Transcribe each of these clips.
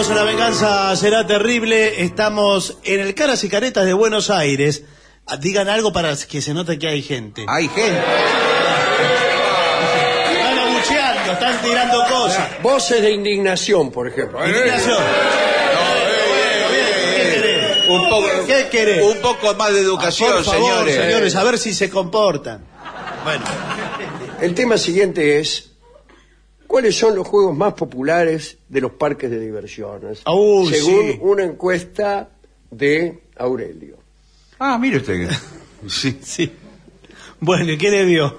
Estamos en La Venganza Será Terrible. Estamos en el Caras y Caretas de Buenos Aires. Digan algo para que se note que hay gente. Hay gente. Están abucheando, están tirando cosas. Voces de indignación, por ejemplo. Indignación. ¿Qué querés? Un poco más de educación, Por favor, señores. a ver si se comportan. Bueno, El tema siguiente es: ¿cuáles son los juegos más populares de los parques de diversiones? Según sí. una encuesta de Aurelio. Ah, mire usted. Sí. sí. Bueno, ¿y qué le dio?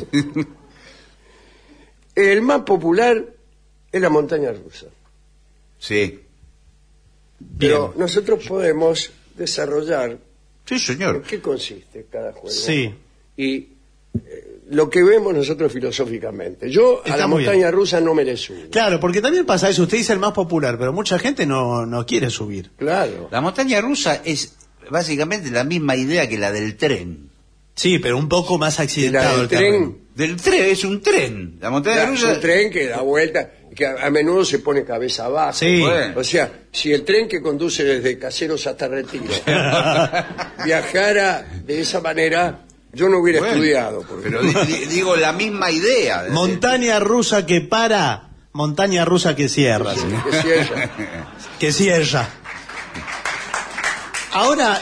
El más popular es la montaña rusa. Sí. Pero nosotros podemos desarrollar Sí, en señor. qué consiste cada juego. Sí. Y lo que vemos nosotros filosóficamente. Yo a Está la muy montaña rusa no me le subo. Claro, porque también pasa eso. Usted dice el más popular, pero mucha gente no quiere subir. Claro. La montaña rusa es básicamente la misma idea que la del tren. Sí, pero un poco más accidentado del el terreno. Del tren, es un tren. La montaña Es rusa... un tren que da vuelta, que a menudo se pone cabeza abajo. Sí. Bueno. O sea, si el tren que conduce desde Caseros hasta Retiro viajara de esa manera, yo no hubiera Bueno, estudiado. pero digo la misma idea. Montaña rusa que para, montaña rusa que cierra. Que si ella- Que cierra. Ahora,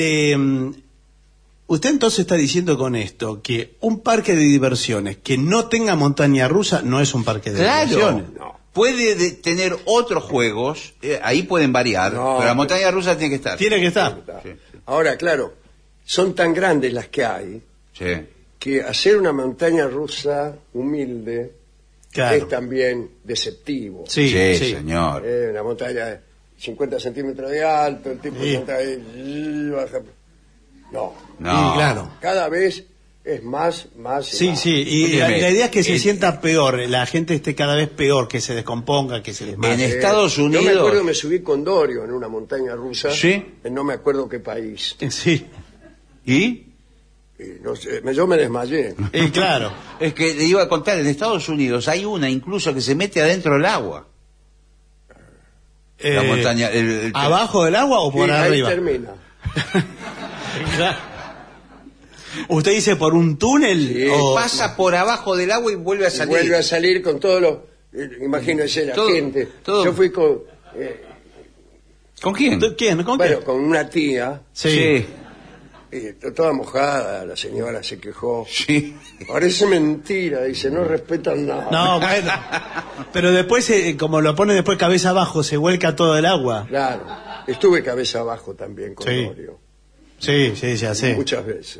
usted entonces está diciendo con esto que un parque de diversiones que no tenga montaña rusa no es un parque de Claro. diversiones. No. Puede tener otros juegos, ahí pueden variar, No, pero la montaña rusa tiene que estar. Tiene que estar. Sí, Ahora, claro, son tan grandes las que hay sí. que hacer una montaña rusa humilde Claro. es también deceptivo. Sí, Sí, sí. señor. Una montaña de 50 centímetros de alto, el tipo Sí. senta ahí, baja. No, No. Y claro. cada vez es más y Sí, más. sí, y la Escúcheme, idea es que se el- sienta peor, la gente esté cada vez peor, que se descomponga, que se En desmaye. Estados Yo me Unidos... acuerdo, me subí con Dorio en una montaña rusa, Sí. en no me acuerdo qué país. Sí, ¿Y? Y no sé, yo me desmayé. y claro. Es que le iba a contar, en Estados Unidos hay una incluso que se mete adentro del agua. La montaña... ¿Abajo del agua o por Y ahí arriba? termina. ¿Usted dice por un túnel? Sí, o... Pasa por abajo del agua y vuelve a Y salir. vuelve a salir con todos los... imagínense la Todo- gente. todo- Yo fui con... ¿Con quién? ¿Quién? ¿Con bueno, qué? con una tía, Sí. toda mojada, la señora se quejó. Sí. Parece mentira, dice, no respetan nada. No, bueno. Pero después, como lo pone después cabeza abajo, se vuelca todo el agua. Claro, estuve cabeza abajo también con Sí. Dorio, Sí, ya sé. muchas veces.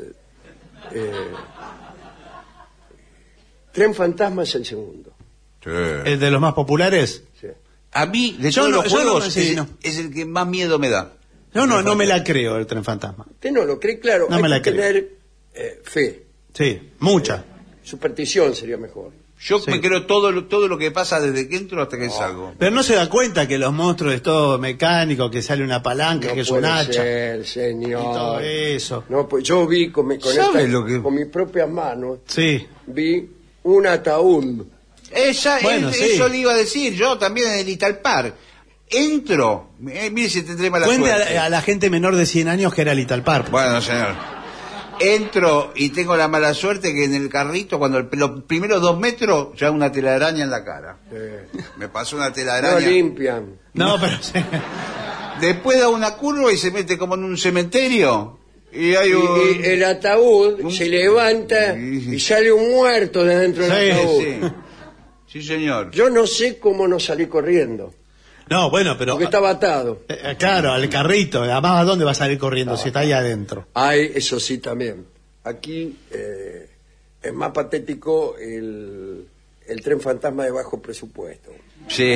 Tren Fantasma es el segundo. ¿El de los más populares? Sí. A mí, de Yo todos no- los yo no- juegos, sí, es, no. es el que más miedo me da. No me la creo, el tren fantasma. Usted no lo cree, claro, No hay me la que creo. tener fe. Sí, mucha. Superstición sería mejor. Yo Sí. me creo todo lo que pasa desde que entro hasta que salgo. Pero no se da cuenta que los monstruos es todo mecánico, que sale una palanca, No que es un puede hacha. ser, Y señor. todo eso. No, pues yo vi con ¿Sabe lo que- con mis propias manos, Sí. vi un ataúd. Bueno, sí. Eso le iba a decir yo también en el Italpar. Entro, mire si tendré mala Cuente suerte. a la gente menor de 100 años que era el Italpar. Bueno, señor. Entro y tengo la mala suerte que en el carrito, cuando los primeros 2 metros, ya una telaraña en la cara. Me pasó una No telaraña. limpian. No, pero sí. Después da una curva y se mete como en un cementerio. Y hay un... Y el ataúd se levanta y sale un muerto de dentro del Sí, ataúd. Sí. Sí, señor. Yo no sé cómo no salí corriendo, No, bueno, pero... porque estaba atado. Claro, al carrito. Además, ¿a dónde va a salir corriendo si está ahí adentro? Hay, eso sí también. Aquí es más patético el tren fantasma de bajo presupuesto. Sí.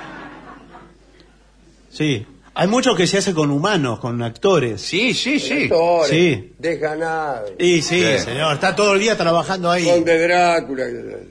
Sí. Hay mucho que se hace con humanos, con actores. Sí. Actores, Sí. desganados, Y sí, Sí. señor. Está todo el día trabajando ahí. Conde Drácula.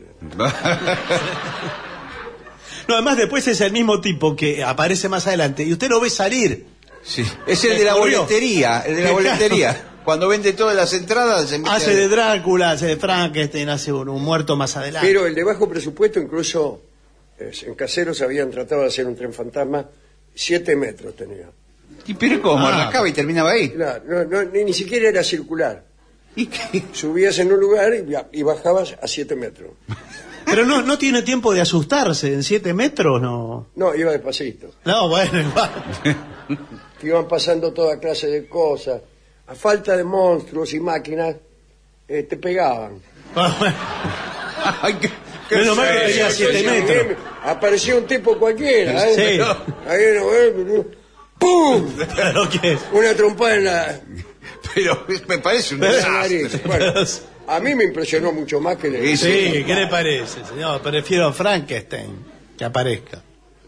No, además después es el mismo tipo que aparece más adelante y usted lo ve salir. Sí. Es el de la Corrió. boletería. El de la Claro. boletería. Cuando vende todas las entradas... se mete Hace ahí. de Drácula, hace de Frankenstein, hace un muerto más adelante. Pero el de bajo presupuesto, incluso en Caseros habían tratado de hacer un tren fantasma 7 metros tenía. ¿Y pero cómo? Ah. Arrancaba y terminaba ahí. Claro, ni siquiera era circular. ¿Y qué? Subías en un lugar y bajabas a 7 metros. Pero no tiene tiempo de asustarse. En 7 metros no. No, iba despacito. No, bueno, igual. Que iban pasando toda clase de cosas. A falta de monstruos y máquinas, te pegaban. Ay, Menos mal que serio. tenía 7 metros. Apareció un tipo cualquiera, ¿eh? Sí. Ahí no, ¡pum! Claro que es. Una trompada en la Pero me parece un Pero- desastre. nariz. Bueno, a mí me impresionó mucho más que le... Sí, ¿qué le parece, señor? Prefiero a Frankenstein que aparezca.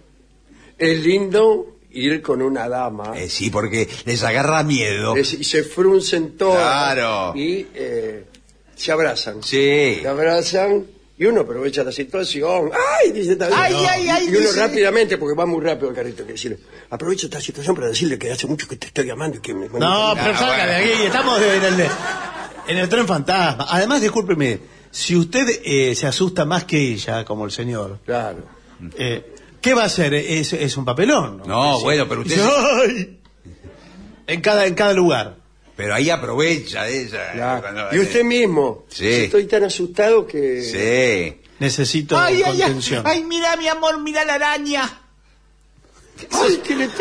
Es lindo ir con una dama Sí, porque les agarra miedo. y se fruncen todas Claro. y se abrazan. Sí. Se abrazan y uno aprovecha la situación. ¡Ay! Dice también. Ay, ay, ay, Y uno dice. rápidamente, porque va muy rápido el carrito, que decirle, aprovecho esta situación para decirle que hace mucho que te estoy llamando y que me... No, pero salga de aquí, estamos en el tren fantasma. Además, discúlpeme, si usted se asusta más que ella, como el señor, Claro. ¿qué va a hacer? Es un papelón. No, Sí. bueno, pero usted... Dice, ¡ay! En cada lugar. Pero ahí aprovecha ella. Claro. Cuando- Y usted mismo. Sí. Dice, estoy tan asustado que... Sí. Necesito Ay, ay, ay, contención. ay, mira mi amor, mira la araña. Ay, que le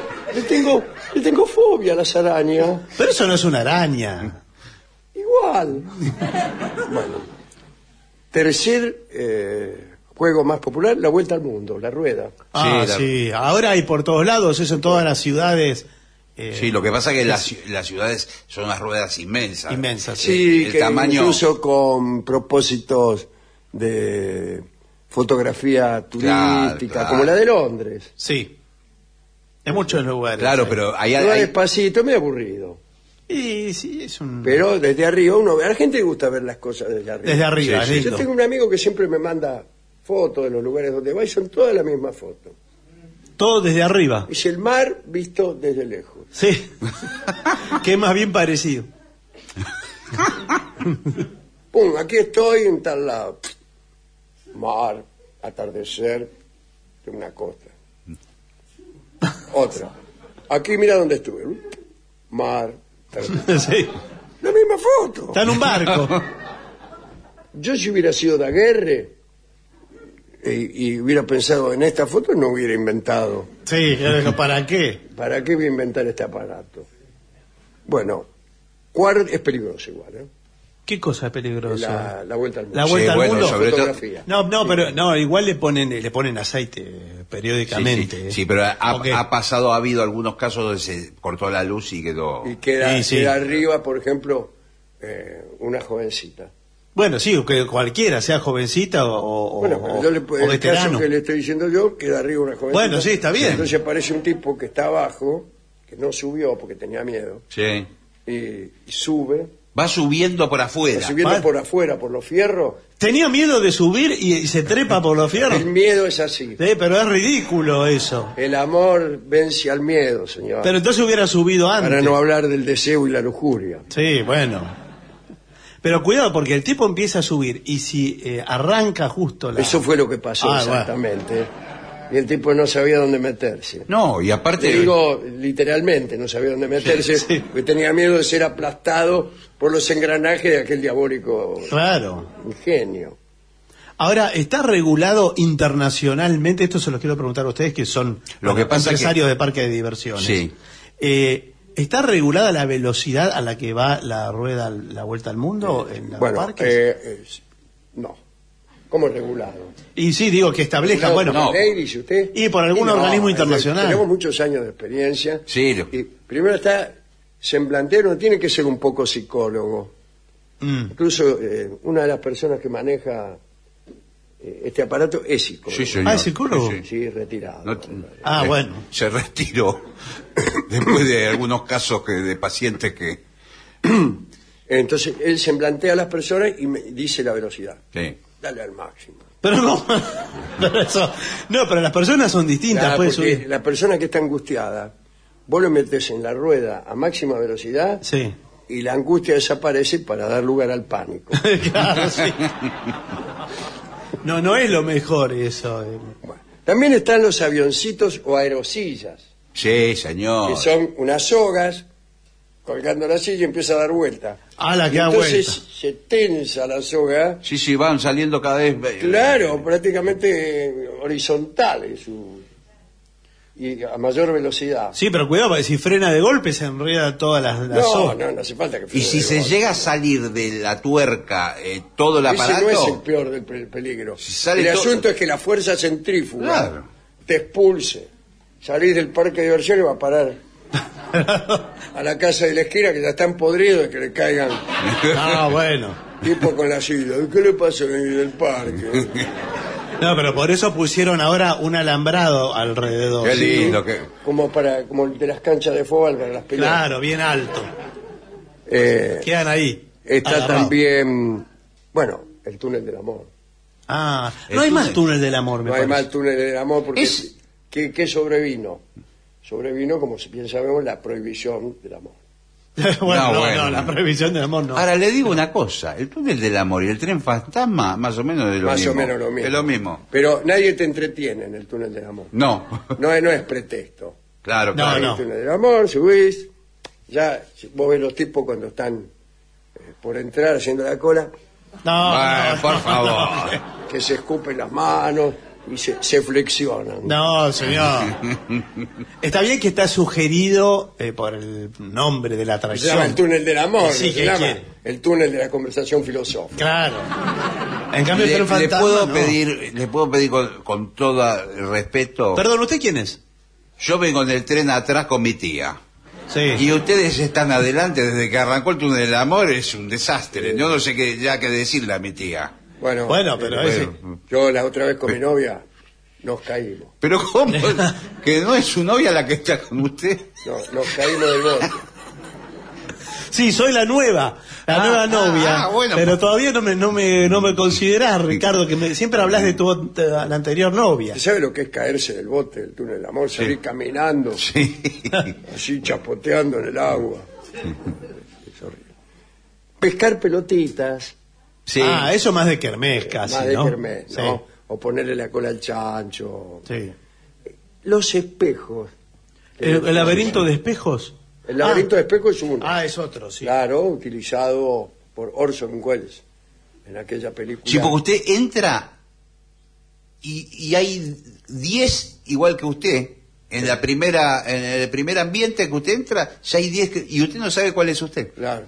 tengo fobia a las arañas. Pero eso no es una araña. Igual. Bueno. Tercer juego más popular, la vuelta al mundo, la rueda. Ah, la- sí. Ahora hay por todos lados, eso en todas las ciudades. Sí, lo que pasa es que las ciudades son unas ruedas inmensas. Inmensas, Sí, El que tamaño... incluso con propósitos de fotografía turística, claro. como la de Londres. Sí. En muchos lugares. Claro, sí. pero ahí Va hay... despacito, medio aburrido. Y sí, es un... Pero desde arriba uno ve. A la gente le gusta ver las cosas desde arriba. Desde arriba, Sí, sí. lindo. Yo tengo un amigo que siempre me manda fotos de los lugares donde va y son todas la misma foto. Todo desde arriba. Es el mar visto desde lejos. Sí. Que es más bien parecido. Pum, aquí estoy en tal lado. Mar, atardecer de una costa. Otra. Aquí mira dónde estuve. Mar, atardecer. Sí. La misma foto. Está en un barco. Yo si hubiera sido Daguerre y hubiera pensado en esta foto, no hubiera inventado. Sí, claro, ¿para qué? ¿Para qué voy a inventar este aparato? Bueno, es peligroso igual, ¿eh? ¿Qué cosa es peligrosa? La vuelta al mundo. La vuelta Sí, al bueno, mundo. sobre todo- Fotografía. No, pero no, igual le ponen aceite periódicamente. Sí, sí. Sí, pero Ok. ha habido algunos casos donde se cortó la luz y quedó... Y queda, Sí, sí. queda arriba, por ejemplo, una jovencita. Bueno, sí, que cualquiera, sea jovencita o, Bueno, pero yo o el caso veterano. que le estoy diciendo yo, queda arriba una jovencita. Bueno, sí, está bien. Entonces aparece un tipo que está abajo, que no subió porque tenía miedo, Sí. y sube, Va subiendo por afuera. va subiendo Vale. por afuera, por los fierros. Tenía miedo de subir y se trepa por los fierros. El miedo es así. Sí, pero es ridículo eso. El amor vence al miedo, señor. Pero entonces hubiera subido antes. Para no hablar del deseo y la lujuria. Sí, bueno. Pero cuidado, porque el tipo empieza a subir y si arranca justo la... Eso fue lo que pasó Ah, exactamente. Y el tipo no sabía dónde meterse. No, y aparte... Te digo literalmente, no sabía dónde meterse, Sí. porque tenía miedo de ser aplastado por los engranajes de aquel diabólico Claro. ingenio. Ahora, ¿está regulado internacionalmente? Esto se los quiero preguntar a ustedes que son Lo que pasa empresarios que- de parques de diversiones. Sí. ¿Está regulada la velocidad a la que va la rueda, la vuelta al mundo en los Bueno, parques? no. ¿Cómo regulado? Y sí, digo que establezcan, bueno, no. ¿Ley, dice usted? Y por algún organismo internacional. Tenemos muchos años de experiencia. Sí, Y primero está semblantero, tiene que ser un poco psicólogo. Incluso una de las personas que maneja este aparato es psicólogo. Sí, señor. ¿es psicólogo? Sí, sí. Sí, retirado. No- Ah, bueno. Se retiró después de algunos casos de pacientes que... Entonces él semblantea a las personas y me dice la velocidad. Sí. Dale al máximo. Pero no, pero eso, no, pero las personas son distintas, Claro, puede porque subir. la persona que está angustiada, vos lo metes en la rueda a máxima velocidad Sí. y la angustia desaparece para dar lugar al pánico. Claro, sí. No es lo mejor eso. Bueno, También están los avioncitos o aerosillas, Sí, señor. que son unas sogas colgando la silla y empieza a dar vuelta. Ah, la que Y da entonces vuelta. se tensa la soga, Sí, van saliendo cada vez... claro, prácticamente horizontal y a mayor velocidad. Sí, pero cuidado, porque si frena de golpe se enreda toda la No, soga. no hace falta que Y frene si de se golpe. llega a salir de la tuerca todo el Ese aparato... no es el peor del peligro. Si sale El todo- asunto es que la fuerza centrífuga Claro. te expulse. Salís del parque de diversiones y va a parar a la casa de la esquina, que ya están podridos de que le caigan Ah, bueno. tipo con la silla. ¿Qué le pasa en el parque? No, pero por eso pusieron ahora un alambrado alrededor. Qué lindo que... Como el de las canchas de fútbol para las peleas. Claro, bien alto. Eh, Quedan ahí. está agarrados. también, bueno, el túnel del amor. Ah, El no hay más túnel. túnel del amor, me No hay parece. más túnel del amor porque Es- ¿qué sobrevino? Sobrevino, como bien sabemos, la prohibición del amor. Bueno, No, bueno. la prohibición del amor no. Ahora le digo una cosa, el túnel del amor y el tren fantasma más o menos es lo Más mismo. o menos lo mismo. Es lo mismo. Pero nadie te entretiene en el túnel del amor. No, No es pretexto. claro, No, claro. no. El túnel del amor, subís, ya vos ves los tipos cuando están por entrar haciendo la cola, No, Bueno, no, por no, favor. que se escupen las manos y se flexionan. No, señor. Está bien que está sugerido por el nombre de la Se llama atracción. el túnel del amor, Sí, se ¿qué llama quiere? el túnel de la conversación filosófica. Claro. En cambio, el Le, tren fantasma, puedo no. le puedo pedir con todo el respeto. Perdón, ¿usted quién es? Yo vengo en el tren atrás con mi tía. Sí. Y ustedes están adelante desde que arrancó el túnel del amor, es un desastre. Yo no sé qué decirle a mi tía. Bueno, Pero eh, ese... yo la otra vez con mi novia nos caímos. Pero ¿cómo? ¿Que no es su novia la que está con usted? No, nos caímos del bote. Sí, soy la nueva nueva novia. Bueno, pero todavía no me considerás, Ricardo, que siempre hablas de la anterior novia. ¿Usted sabe lo que es caerse del bote del túnel del amor? Salir caminando, Sí. así chapoteando en el agua. Es horrible. Pescar pelotitas, Sí. Ah, eso más de kermés casi, más de ¿no? kermés, Sí. ¿no? O ponerle la cola al chancho. Sí. Los espejos. ¿El laberinto de espejos? El laberinto de espejos es uno. Ah, es otro, sí. Claro, utilizado por Orson Welles en aquella película. Sí, porque usted entra y hay 10 igual que usted. En el primer ambiente que usted entra, ya hay 10 y usted no sabe cuál es usted. Claro.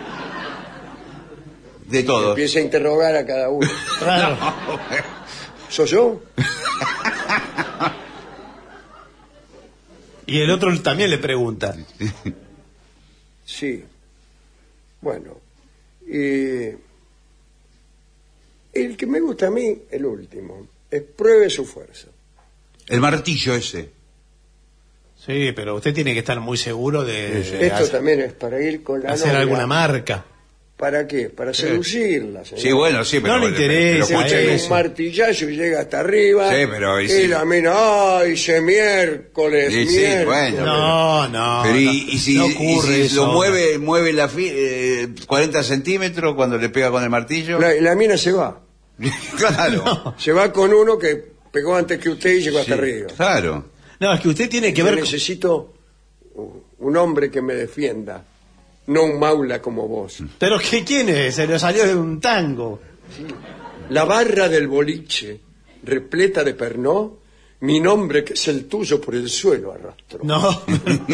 De todos. Empieza a interrogar a cada uno. Claro. ¿Soy yo? Y el otro también le pregunta. Sí. Bueno. El que me gusta a mí, el último, es pruebe su fuerza. El martillo ese. Sí, pero usted tiene que estar muy seguro de Esto también es para ir con la hacer novia. alguna marca. ¿Para qué? Para seducirla. señor. Sí, bueno, sí, pero... No le interesa, pero Escucha escúcheme. un martillazo y llega hasta arriba. Sí, pero ahí y sí. la mina, ¡ay, se miércoles! Sí, sí, miércoles". bueno. No, Pero no, y si, no y ocurre si eso. lo mueve 40 centímetros cuando le pega con el martillo. La mina se va. Claro. Se va con uno que pegó antes que usted y llegó hasta Sí, arriba. claro. No, es que usted tiene que Yo ver... necesito un hombre que me defienda, no un maula como vos. ¿Pero quién es? Se le salió de un tango. La barra del boliche, repleta de pernó, mi nombre que es el tuyo por el suelo arrastró. No.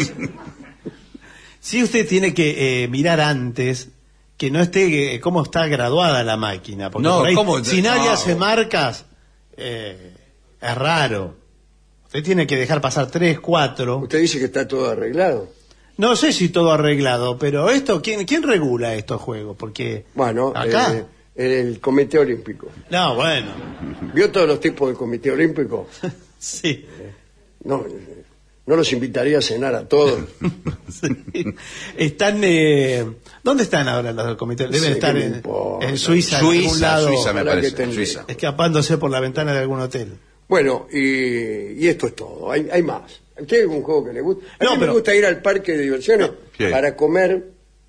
Sí, usted tiene que mirar antes que no esté cómo está graduada la máquina. Porque No, por ahí, ¿cómo? si nadie No. hace marcas, es raro. Usted tiene que dejar pasar 3, 4. Usted dice que está todo arreglado. No sé si todo arreglado, pero esto, ¿quién regula estos juegos? Porque Bueno, acá. el Comité Olímpico. No, bueno. ¿Vio todos los tipos del Comité Olímpico? Sí. No los invitaría a cenar a todos. Sí. Están. ¿Dónde están ahora los del comité? Deben sé estar qué me en importa. Suiza, en algún lado, Suiza me Ojalá que parece. estén Suiza. escapándose por la ventana de algún hotel. Bueno, y esto es todo. Hay más. ¿A usted hay algún juego que le gusta? A No, mí me pero- gusta ir al parque de diversiones Sí. para comer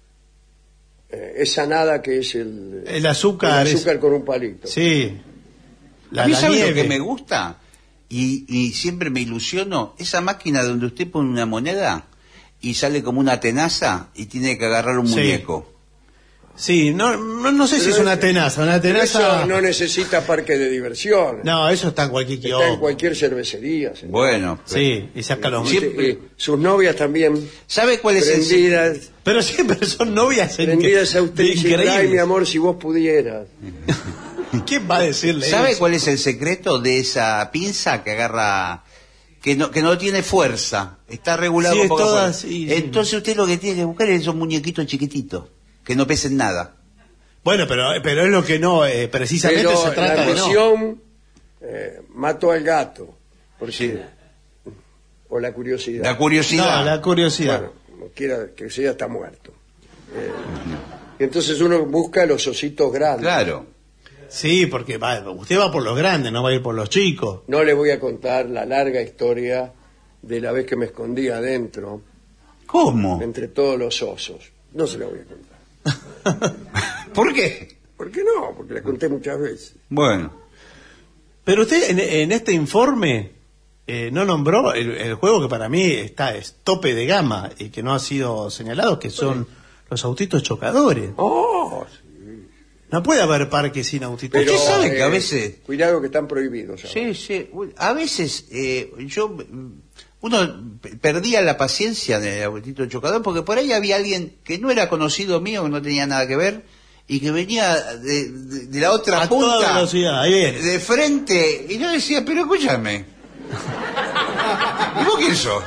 esa nada que es el azúcar. con un palito. Sí. A mí, ¿sabe nieve. lo que me gusta? y siempre me ilusiono, esa máquina donde usted pone una moneda y sale como una tenaza y tiene que agarrar un Sí. muñeco. Sí, no sé si Pero es una tenaza. Una Pero tenaza... eso no necesita parque de diversión. No, eso está en cualquier Está en kiosco. cualquier cervecería. señor. Bueno, Sí, y saca los... Siempre- Sus novias también ¿sabe cuál es el prendidas, Pero siempre son novias prendidas a usted diciendo, ay, mi increíbles. amor, si vos pudieras. ¿Quién va a decirle ¿Sabe eso? cuál es el secreto de esa pinza que agarra, que no tiene fuerza? Está regulado Sí, con es poca toda fuerza. así, sí. Entonces usted lo que tiene que buscar es esos muñequitos chiquititos, que no pesen nada. Bueno, pero es lo que no, precisamente Pero se trata la de no. emoción mató al gato. Porque, o la curiosidad. La curiosidad. No, la curiosidad. Bueno, como quiera que sea, está muerto. Y entonces uno busca los ositos grandes. Claro. Sí, porque usted va por los grandes, no va a ir por los chicos. No le voy a contar la larga historia de la vez que me escondí adentro, ¿Cómo? entre todos los osos. No se la voy a contar. ¿Por qué? ¿Por qué no? Porque la conté muchas veces. Bueno. Pero usted en este informe no nombró el juego que para mí es tope de gama y que no ha sido señalado, que son los autitos chocadores. ¡Oh! No puede haber parque sin autitos Pero, Usted chocadores. sabe que a veces... Cuidado que están prohibidos. ahora. Sí, sí. A veces uno perdía la paciencia del autito chocador porque por ahí había alguien que no era conocido mío, que no tenía nada que ver y que venía de la otra A punta, toda velocidad, ahí viene. de frente, y yo decía, pero escúchame, ¿y vos quién sos?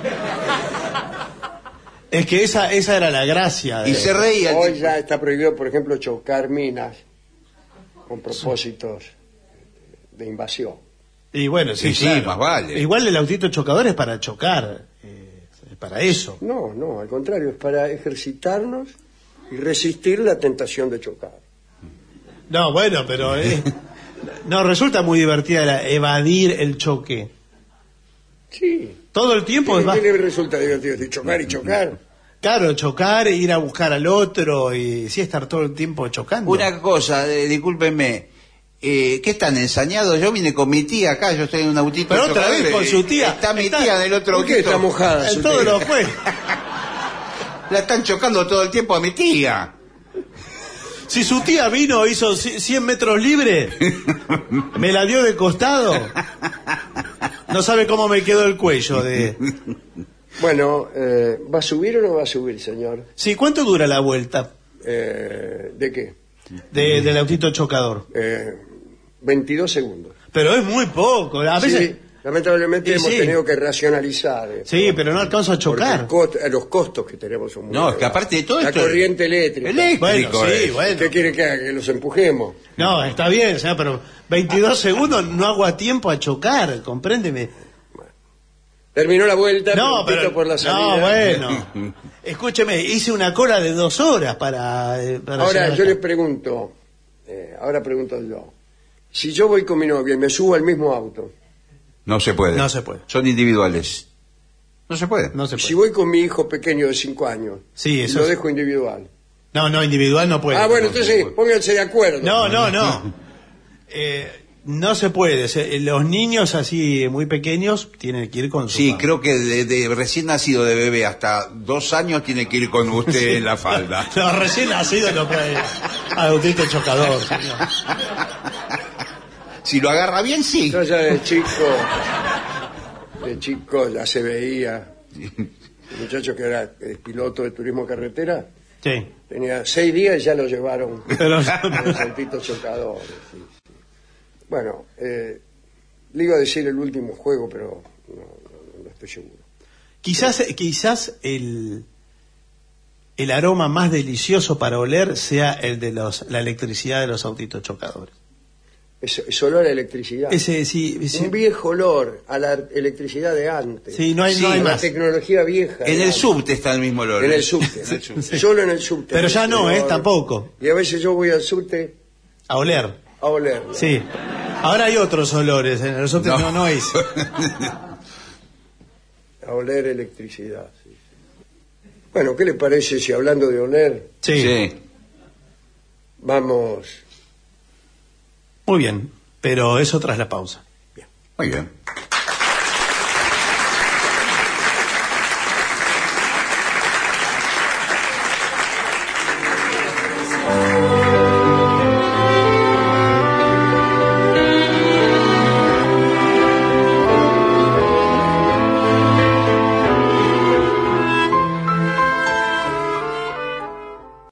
Es que esa era la gracia. Y se reía el Hoy tipo. ya está prohibido, por ejemplo, chocar minas con propósitos de invasión. Y bueno, sí, Y sí, claro. más vale. Igual el autito chocador es para chocar, es para eso. No, no, al contrario, es para ejercitarnos y resistir la tentación de chocar. No, bueno, pero no resulta muy divertida evadir el choque. Sí. Todo el tiempo es más ¿Qué le resulta divertido? De chocar y chocar. caro chocar, ir a buscar al otro y sí estar todo el tiempo chocando. Una cosa, discúlpenme, ¿qué están ensañados? Yo vine con mi tía acá, yo estoy en un autito Pero otra chocador, vez con su tía. Está mi Está- tía en el otro ¿Por qué autito. está mojada? En su todos tía? los juegos. La están chocando todo el tiempo a mi tía. Si su tía vino, hizo 100 metros libre, me la dio de costado. No sabe cómo me quedó el cuello de... Bueno, ¿va a subir o no va a subir, señor? Sí, ¿cuánto dura la vuelta ¿De qué? del autito chocador? 22 segundos. Pero es muy poco. A veces... Sí, lamentablemente Y hemos sí. tenido que racionalizar. Sí, pero no alcanzo a chocar. Porque los costos que tenemos son muy No, es que elevados. aparte de todo la esto... corriente eléctrica. Eléctrico Bueno, sí, es. bueno. ¿Qué quiere que haga? Que los empujemos. No, está bien, o sea, pero 22 segundos no hago a tiempo a chocar, compréndeme. Terminó la vuelta, No, preguntito pero... por la salida. No, bueno. Escúcheme, hice una cola de 2 horas para Ahora llegar yo acá. le pregunto, ahora pregunto yo, si yo voy con mi novia y me subo al mismo auto, No se puede. No se puede. Son individuales. No se puede. No se puede. si voy con mi hijo pequeño de 5 años, Sí, y eso lo es- dejo individual. No, individual no puede. Bueno, entonces pónganse de acuerdo. No. No se puede. Los niños así muy pequeños tienen que ir con su Sí, mamá. creo que de recién nacido de bebé hasta 2 años tiene que ir con usted en la falda. No, recién nacido no puede. Autito chocador, señor. Si lo agarra bien, sí. Yo ya de chico ya se veía, el muchacho que era piloto de turismo carretera, Sí. tenía 6 días y ya lo llevaron Pero... los autitos chocadores. Sí. Bueno, le iba a decir el último juego, pero no estoy seguro. Quizás el aroma más delicioso para oler sea el de la electricidad de los autitos chocadores. Es olor a electricidad. Ese sí, Un viejo olor a la electricidad de antes. sí, no hay Sí, a la más. tecnología vieja. de En el antes. subte está el mismo olor. En el subte. Sí. Solo en el subte. Pero ya no, tampoco. Y a veces yo voy al subte A oler. a oler. Sí. Ahora hay otros olores, en el subte no hay. A oler electricidad. Sí. Bueno, ¿qué le parece si hablando de oler, Sí. Sí. vamos... Muy bien, pero eso tras la pausa. Muy bien.